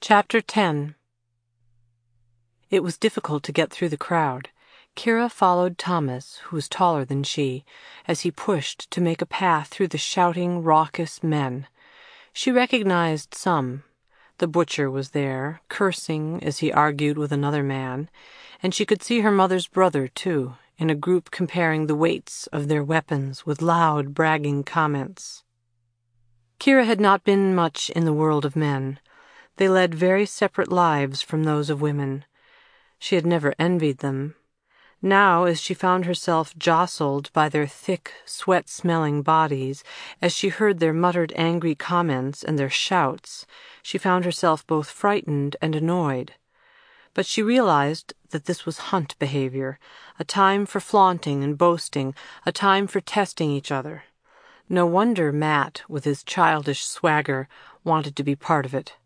Chapter 10. It was difficult to get through the crowd. Kira followed Thomas, who was taller than she, as he pushed to make a path through the shouting, raucous men. She recognized some. The butcher was there, cursing as he argued with another man, and she could see her mother's brother, too, in a group comparing the weights of their weapons with loud, bragging comments. Kira had not been much in the world of men. They led very separate lives from those of women. She had never envied them. Now, as she found herself jostled by their thick, sweat-smelling bodies, as she heard their muttered angry comments and their shouts, she found herself both frightened and annoyed. But she realized that this was hunt behavior, a time for flaunting and boasting, a time for testing each other. No wonder Matt, with his childish swagger, wanted to be part of it.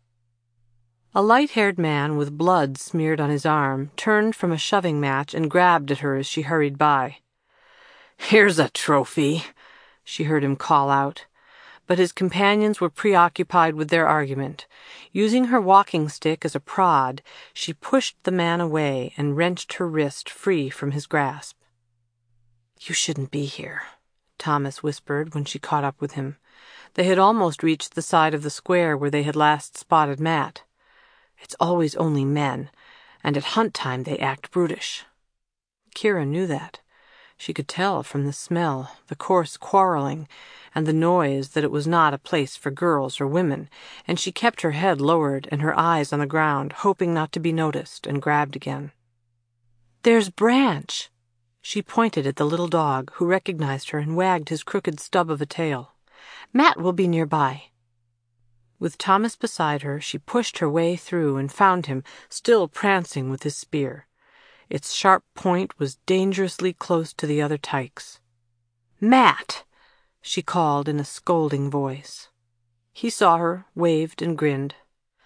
A light-haired man with blood smeared on his arm turned from a shoving match and grabbed at her as she hurried by. "Here's a trophy," she heard him call out. But his companions were preoccupied with their argument. Using her walking stick as a prod, she pushed the man away and wrenched her wrist free from his grasp. "You shouldn't be here," Thomas whispered when she caught up with him. They had almost reached the side of the square where they had last spotted Matt. "It's always only men, and at hunt time they act brutish." Kira knew that. She could tell from the smell, the coarse quarreling, and the noise that it was not a place for girls or women, and she kept her head lowered and her eyes on the ground, hoping not to be noticed, and grabbed again. "There's Branch!" She pointed at the little dog, who recognized her and wagged his crooked stub of a tail. "Matt will be nearby." With Thomas beside her, she pushed her way through and found him, still prancing with his spear. Its sharp point was dangerously close to the other tykes. "Matt!" she called in a scolding voice. He saw her, waved, and grinned.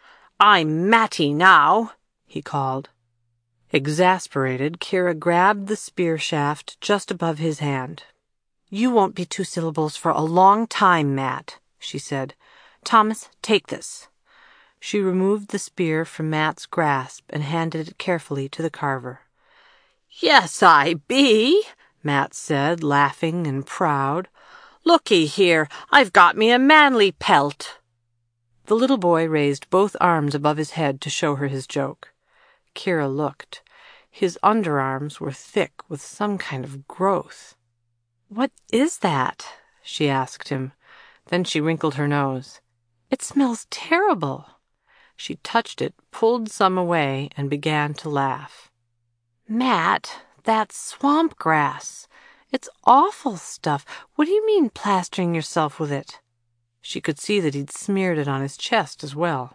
"I'm Matty now," he called. Exasperated, Kira grabbed the spear shaft just above his hand. "You won't be two syllables for a long time, Matt," she said. "Thomas, take this." She removed the spear from Matt's grasp and handed it carefully to the carver. "Yes, I be," Matt said, laughing and proud. "Looky here, I've got me a manly pelt." The little boy raised both arms above his head to show her his joke. Kira looked. His underarms were thick with some kind of growth. "What is that?" she asked him. Then she wrinkled her nose. "It smells terrible." She touched it, pulled some away, and began to laugh. "Matt, that's swamp grass. It's awful stuff. What do you mean plastering yourself with it?" She could see that he'd smeared it on his chest as well.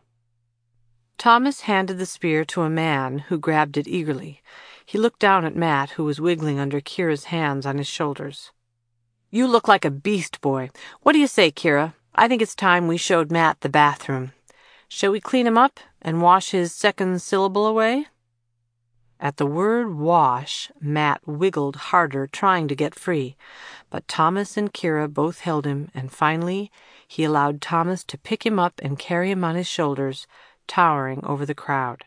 Thomas handed the spear to a man who grabbed it eagerly. He looked down at Matt, who was wiggling under Kira's hands on his shoulders. "You look like a beast, boy. What do you say, Kira? I think it's time we showed Matt the bathroom. Shall we clean him up and wash his second syllable away?" At the word wash, Matt wiggled harder, trying to get free, but Thomas and Kira both held him, and finally he allowed Thomas to pick him up and carry him on his shoulders, towering over the crowd.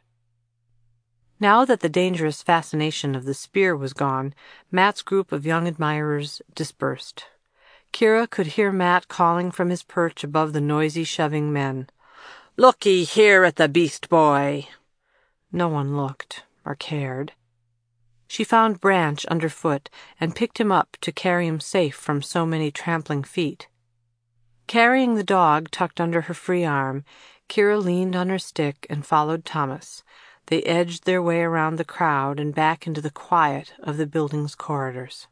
Now that the dangerous fascination of the spear was gone, Matt's group of young admirers dispersed. Kira could hear Matt calling from his perch above the noisy shoving men. "Looky here at the beast boy." No one looked or cared. She found Branch underfoot and picked him up to carry him safe from so many trampling feet. Carrying the dog tucked under her free arm, Kira leaned on her stick and followed Thomas. They edged their way around the crowd and back into the quiet of the building's corridors.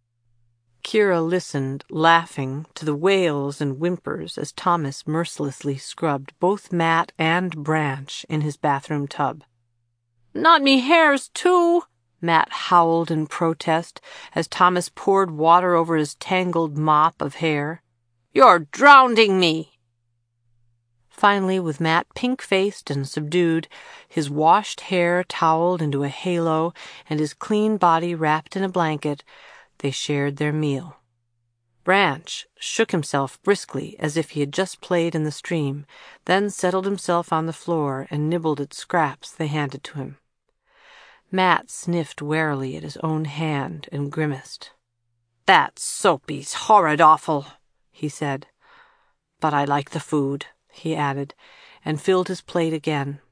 Kira listened, laughing, to the wails and whimpers as Thomas mercilessly scrubbed both Matt and Branch in his bathroom tub. "Not me hairs, too," Matt howled in protest as Thomas poured water over his tangled mop of hair. "You're drowning me." Finally, with Matt pink-faced and subdued, his washed hair toweled into a halo and his clean body wrapped in a blanket, they shared their meal. Branch shook himself briskly as if he had just played in the stream, then settled himself on the floor and nibbled at scraps they handed to him. Matt sniffed warily at his own hand and grimaced. "That soapy's horrid awful," he said. "But I like the food," he added, and filled his plate again.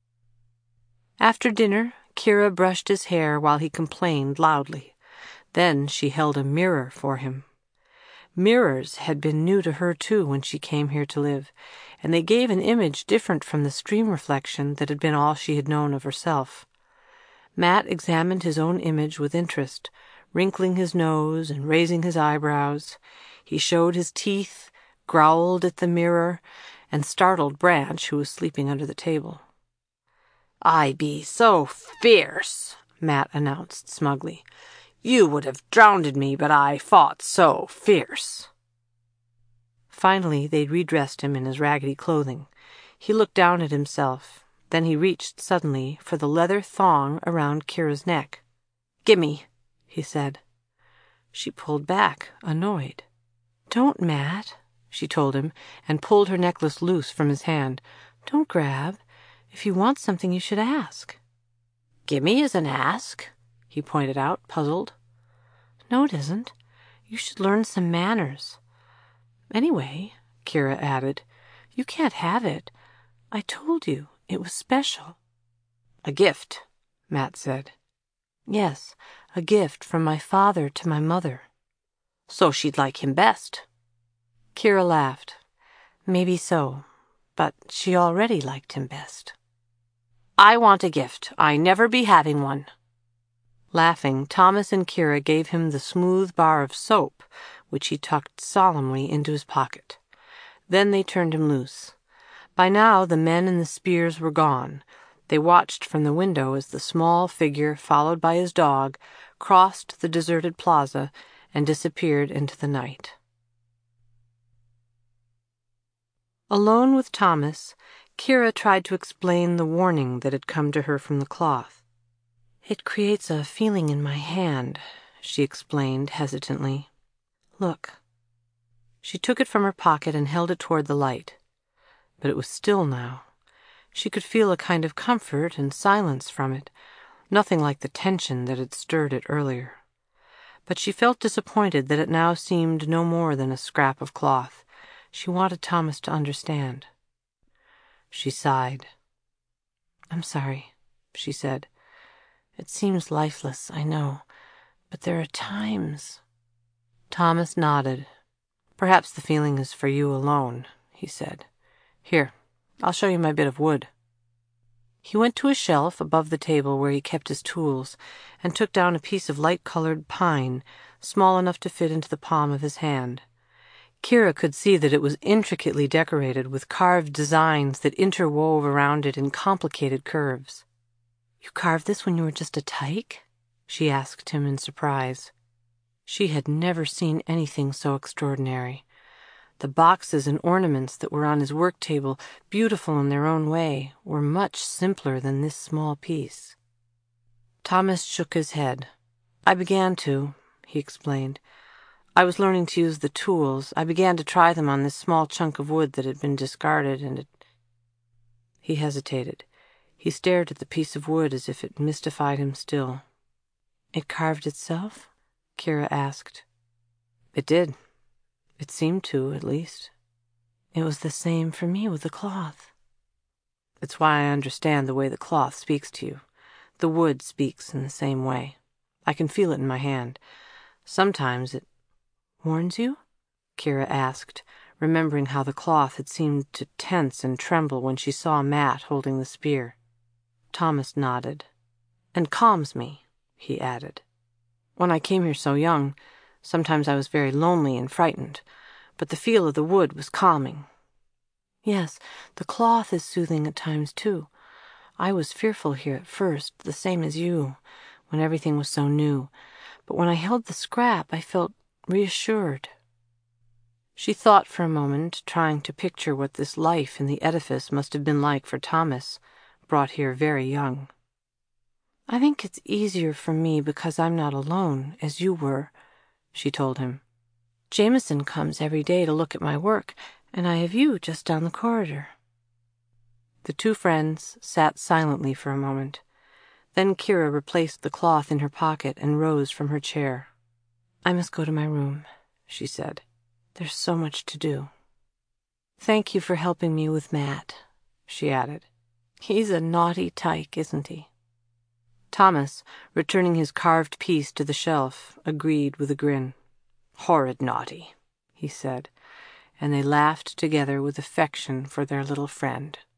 After dinner, Kira brushed his hair while he complained loudly. Then she held a mirror for him. Mirrors had been new to her, too, when she came here to live, and they gave an image different from the stream reflection that had been all she had known of herself. Matt examined his own image with interest, wrinkling his nose and raising his eyebrows. He showed his teeth, growled at the mirror, and startled Branch, who was sleeping under the table. "I be so fierce," Matt announced smugly. "You would have drowned me, but I fought so fierce." Finally they redressed him in his raggedy clothing. He looked down at himself. Then he reached suddenly for the leather thong around Kira's neck. "Gimme," he said. She pulled back, annoyed. "Don't, Matt," she told him, and pulled her necklace loose from his hand. "Don't grab. If you want something, you should ask." "Gimme is an ask," he pointed out, puzzled. "No, it isn't. You should learn some manners. Anyway," Kira added, "you can't have it. I told you it was special." "A gift," Matt said. "Yes, a gift from my father to my mother." "So she'd like him best." Kira laughed. "Maybe so, but she already liked him best." "I want a gift. I never be having one." Laughing, Thomas and Kira gave him the smooth bar of soap, which he tucked solemnly into his pocket. Then they turned him loose. By now the men and the spears were gone. They watched from the window as the small figure, followed by his dog, crossed the deserted plaza and disappeared into the night. Alone with Thomas, Kira tried to explain the warning that had come to her from the cloth. "It creates a feeling in my hand," she explained hesitantly. "Look." She took it from her pocket and held it toward the light. But it was still now. She could feel a kind of comfort and silence from it, nothing like the tension that had stirred it earlier. But she felt disappointed that it now seemed no more than a scrap of cloth. She wanted Thomas to understand. She sighed. "I'm sorry," she said. "It seems lifeless, I know, but there are times—" Thomas nodded. "Perhaps the feeling is for you alone," he said. "Here, I'll show you my bit of wood." He went to a shelf above the table where he kept his tools and took down a piece of light-colored pine, small enough to fit into the palm of his hand. Kira could see that it was intricately decorated with carved designs that interwove around it in complicated curves. "You carved this when you were just a tyke?" she asked him in surprise. She had never seen anything so extraordinary. The boxes and ornaments that were on his work table, beautiful in their own way, were much simpler than this small piece. Thomas shook his head. "I began to," he explained. "I was learning to use the tools. I began to try them on this small chunk of wood that had been discarded, and it—" He hesitated. He stared at the piece of wood as if it mystified him still. "It carved itself?" Kira asked. "It did. It seemed to, at least." "It was the same for me with the cloth." "It's why I understand the way the cloth speaks to you. The wood speaks in the same way. I can feel it in my hand. Sometimes it—" "Warns you?" Kira asked, remembering how the cloth had seemed to tense and tremble when she saw Matt holding the spear. Thomas nodded. "And calms me," he added. "When I came here so young, sometimes I was very lonely and frightened, but the feel of the wood was calming." "Yes, the cloth is soothing at times, too. I was fearful here at first, the same as you, when everything was so new, but when I held the scrap, I felt reassured." She thought for a moment, trying to picture what this life in the edifice must have been like for Thomas, brought here very young. "I think it's easier for me because I'm not alone, as you were," she told him. Jameson comes every day to look at my work, and I have you just down the corridor." The two friends sat silently for a moment. Then Kira replaced the cloth in her pocket and rose from her chair. "I must go to my room," she said. "There's so much to do. Thank you for helping me with Matt," she added. "He's a naughty tyke, isn't he?" Thomas, returning his carved piece to the shelf, agreed with a grin. "Horrid naughty," he said, and they laughed together with affection for their little friend.